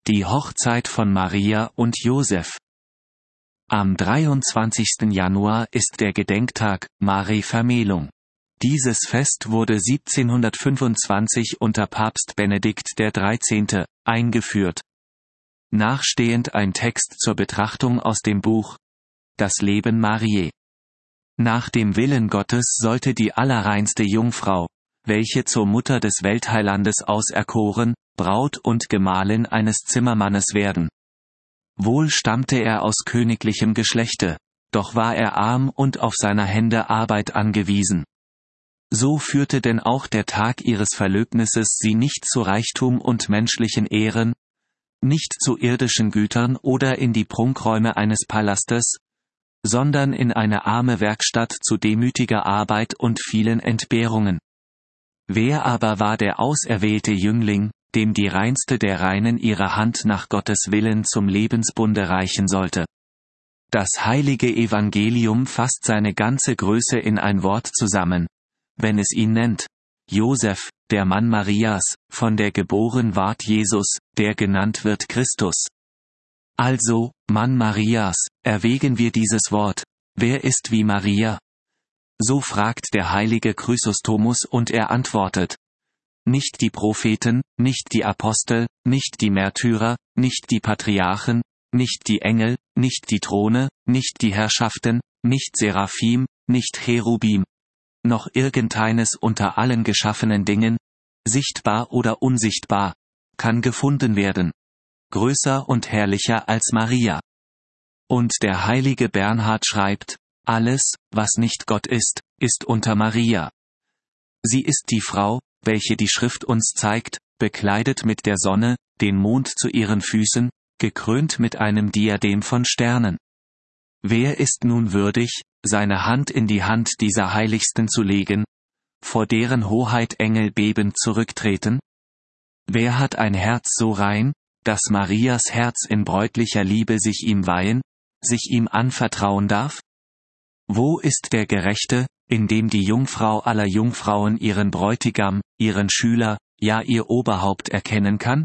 Die Hochzeit von Maria und Josef. Am 23. Januar ist der Gedenktag, Mare Vermählung. Dieses Fest wurde 1725 unter Papst Benedikt XIII. Eingeführt. Nachstehend ein Text zur Betrachtung aus dem Buch Das Leben Mariä. Nach dem Willen Gottes sollte die allerreinste Jungfrau, welche zur Mutter des Weltheilandes auserkoren, Braut und Gemahlin eines Zimmermannes werden. Wohl stammte er aus königlichem Geschlechte, doch war er arm und auf seiner Hände Arbeit angewiesen. So führte denn auch der Tag ihres Verlöbnisses sie nicht zu Reichtum und menschlichen Ehren, nicht zu irdischen Gütern oder in die Prunkräume eines Palastes, sondern in eine arme Werkstatt zu demütiger Arbeit und vielen Entbehrungen. Wer aber war der auserwählte Jüngling, dem die reinste der Reinen ihre Hand nach Gottes Willen zum Lebensbunde reichen sollte? Das heilige Evangelium fasst seine ganze Größe in ein Wort zusammen, wenn es ihn nennt: Josef, der Mann Marias, von der geboren ward Jesus, der genannt wird Christus. Also, Mann Marias, erwägen wir dieses Wort: Wer ist wie Maria? So fragt der heilige Chrysostomus und er antwortet: Nicht die Propheten, nicht die Apostel, nicht die Märtyrer, nicht die Patriarchen, nicht die Engel, nicht die Throne, nicht die Herrschaften, nicht Seraphim, nicht Cherubim, noch irgendeines unter allen geschaffenen Dingen, sichtbar oder unsichtbar, kann gefunden werden, größer und herrlicher als Maria. Und der heilige Bernhard schreibt: Alles, was nicht Gott ist, ist unter Maria. Sie ist die Frau, welche die Schrift uns zeigt, bekleidet mit der Sonne, den Mond zu ihren Füßen, gekrönt mit einem Diadem von Sternen. Wer ist nun würdig, seine Hand in die Hand dieser Heiligsten zu legen, vor deren Hoheit Engel bebend zurücktreten? Wer hat ein Herz so rein, dass Marias Herz in bräutlicher Liebe sich ihm weihen, sich ihm anvertrauen darf? Wo ist der Gerechte, in dem die Jungfrau aller Jungfrauen ihren Bräutigam, ihren Schüler, ja ihr Oberhaupt erkennen kann?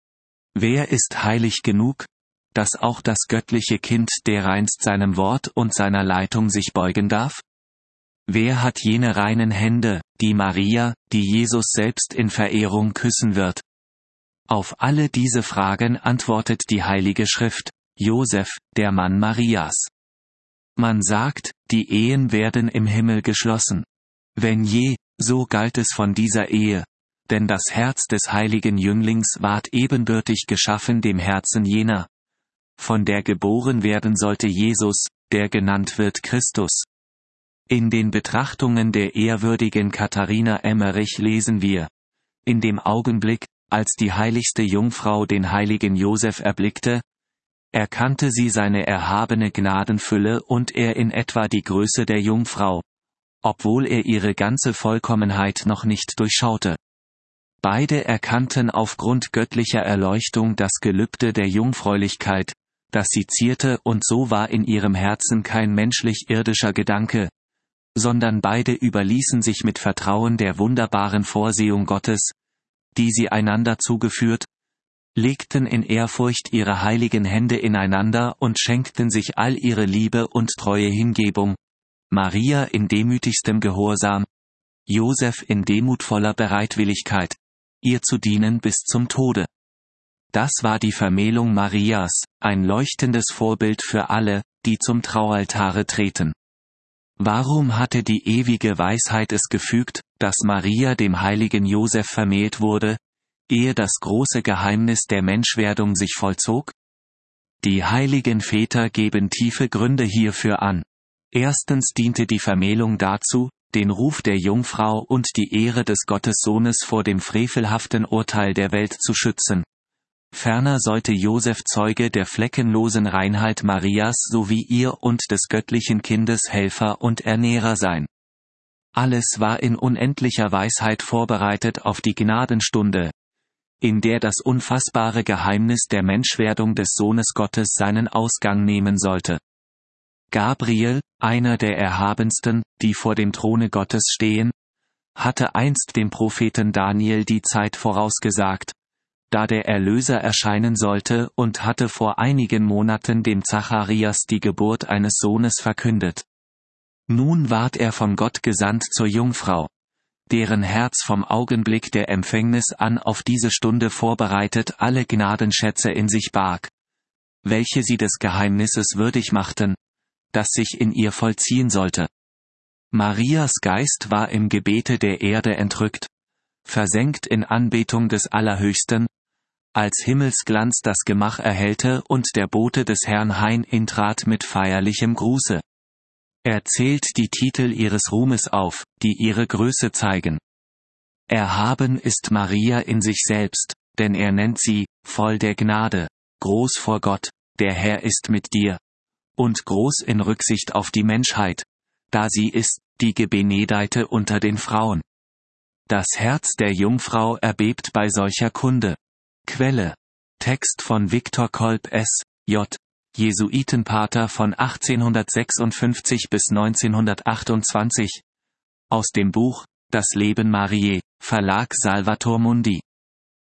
Wer ist heilig genug, dass auch das göttliche Kind dereinst seinem Wort und seiner Leitung sich beugen darf? Wer hat jene reinen Hände, die Maria, die Jesus selbst in Verehrung küssen wird? Auf alle diese Fragen antwortet die Heilige Schrift: Josef, der Mann Marias. Man sagt, die Ehen werden im Himmel geschlossen. Wenn je, so galt es von dieser Ehe, denn das Herz des heiligen Jünglings ward ebenbürtig geschaffen dem Herzen jener, von der geboren werden sollte Jesus, der genannt wird Christus. In den Betrachtungen der ehrwürdigen Katharina Emmerich lesen wir: In dem Augenblick, als die heiligste Jungfrau den heiligen Josef erblickte, erkannte sie seine erhabene Gnadenfülle und er in etwa die Größe der Jungfrau, obwohl er ihre ganze Vollkommenheit noch nicht durchschaute. Beide erkannten aufgrund göttlicher Erleuchtung das Gelübde der Jungfräulichkeit, das sie zierte, und so war in ihrem Herzen kein menschlich-irdischer Gedanke, sondern beide überließen sich mit Vertrauen der wunderbaren Vorsehung Gottes, die sie einander zugeführt, legten in Ehrfurcht ihre heiligen Hände ineinander und schenkten sich all ihre Liebe und treue Hingebung, Maria in demütigstem Gehorsam, Josef in demutvoller Bereitwilligkeit, ihr zu dienen bis zum Tode. Das war die Vermählung Marias, ein leuchtendes Vorbild für alle, die zum Traualtare treten. Warum hatte die ewige Weisheit es gefügt, dass Maria dem heiligen Josef vermählt wurde, ehe das große Geheimnis der Menschwerdung sich vollzog? Die heiligen Väter geben tiefe Gründe hierfür an. Erstens diente die Vermählung dazu, den Ruf der Jungfrau und die Ehre des Gottessohnes vor dem frevelhaften Urteil der Welt zu schützen. Ferner sollte Josef Zeuge der fleckenlosen Reinheit Marias sowie ihr und des göttlichen Kindes Helfer und Ernährer sein. Alles war in unendlicher Weisheit vorbereitet auf die Gnadenstunde, in der das unfassbare Geheimnis der Menschwerdung des Sohnes Gottes seinen Ausgang nehmen sollte. Gabriel, einer der Erhabensten, die vor dem Throne Gottes stehen, hatte einst dem Propheten Daniel die Zeit vorausgesagt, da der Erlöser erscheinen sollte, und hatte vor einigen Monaten dem Zacharias die Geburt eines Sohnes verkündet. Nun ward er von Gott gesandt zur Jungfrau, deren Herz vom Augenblick der Empfängnis an auf diese Stunde vorbereitet alle Gnadenschätze in sich barg, welche sie des Geheimnisses würdig machten, das sich in ihr vollziehen sollte. Marias Geist war im Gebete der Erde entrückt, versenkt in Anbetung des Allerhöchsten, als Himmelsglanz das Gemach erhellte und der Bote des Herrn hereintrat mit feierlichem Gruße. Er zählt die Titel ihres Ruhmes auf, die ihre Größe zeigen. Erhaben ist Maria in sich selbst, denn er nennt sie, voll der Gnade, groß vor Gott, der Herr ist mit dir, und groß in Rücksicht auf die Menschheit, da sie ist, die Gebenedeite unter den Frauen. Das Herz der Jungfrau erbebt bei solcher Kunde. Quelle: Text von Viktor Kolb S.J., Jesuitenpater von 1856 bis 1928. Aus dem Buch Das Leben Mariä, Verlag Salvator Mundi.